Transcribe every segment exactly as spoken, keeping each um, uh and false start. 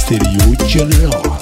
استریو جراح.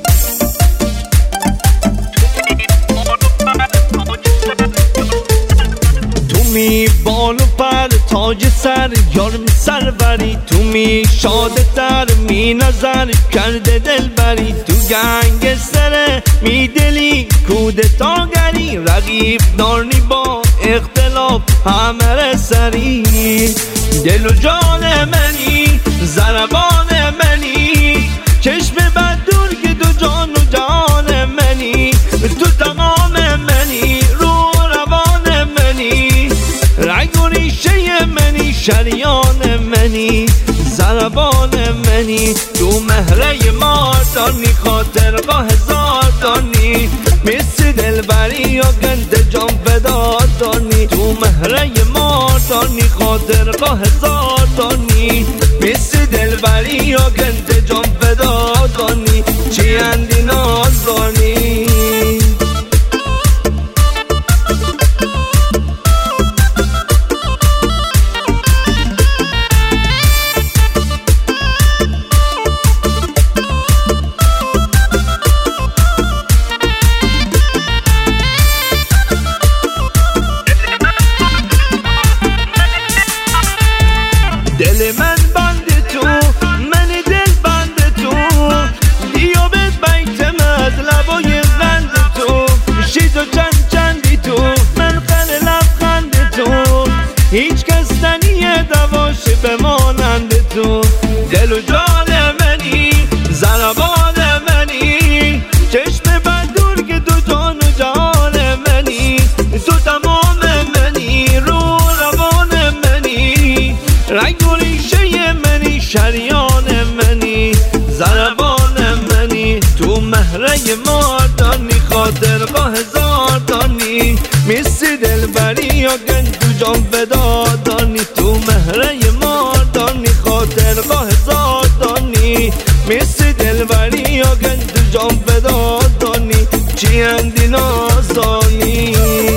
تو می بال و پر تاج سر یار می سروری، تو می شاده تر می نظر کرده دل بری، تو گنگستره می دلی کودتاگری، رقیب دارنی با اختلاف همه سری، دل و جان منی ضربان منی، چشم بد دور که دو جان و جان منی، تو تمام منی رو روان منی، رنگ و ریشه منی شریان منی، ضربان منی، تو مهره ماردانی خاطرگاه هزار دانی، مثل دلبری یا گند جان فدا دانی، تو مهره ماردانی خاطرگاه هزار دانی، مثل دلبری یا گند جان فدا دانی، چی اندی ناز دانی. دل من بند تو، من دل بند تو، دیابت بیت مطلبای غند تو، شید و چند چندی تو، من خل لبخند تو، هیچ کس تنیه دواشه بمانند تو، دل و جان منی ضربان منی، چشم بد دور که دو جان و جان منی، تو تمام منی رو روان منی، رنگ و ریشه منی شریان منی، ضربان منی، تو مهره ماردانی خاطرگاه هزار دانی، مثل دلبری یا گنج تو جان فدا دانی، تو مهره ماردانی خاطرگاه هزار دانی، مثل دلبری یا گنج تو جان فدا دانی، چی اندی نازانی.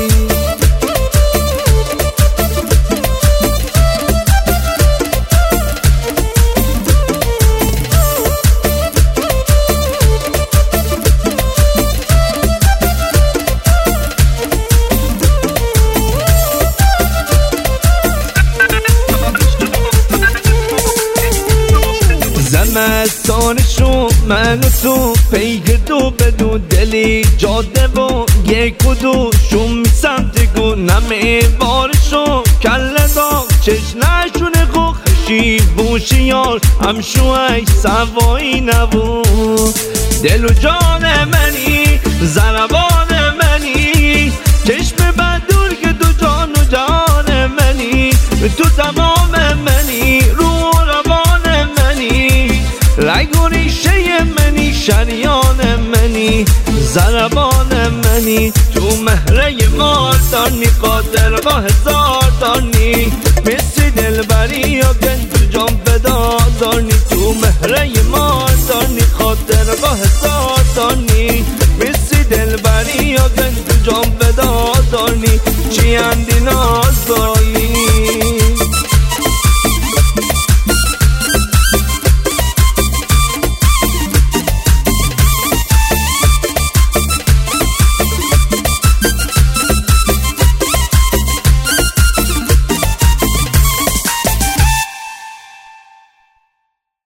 زمستانشو من و تو پیک دو بدو، دلی جاده و یک و دو شوم سمت گو، نمه بارشو کله دا چشنشونه خو خشی بوشیار همشوهی سوایی نبو، دل و جان منی ضربان منی، چشم بد دور که دو جان و جان منی، تو تمام منی رو روان منی، رنگ و ریشه منی شریان منی، ضربان منی، تو مهره ماردانی خاطرگاه هزار دانی، مثل دلبری یا گنج تو جان فدا دانی، تو مهره ماردانی خاطرگاه هزار دانی، مثل دلبری یا گنج تو جان فدا دانی، چی اندی ناز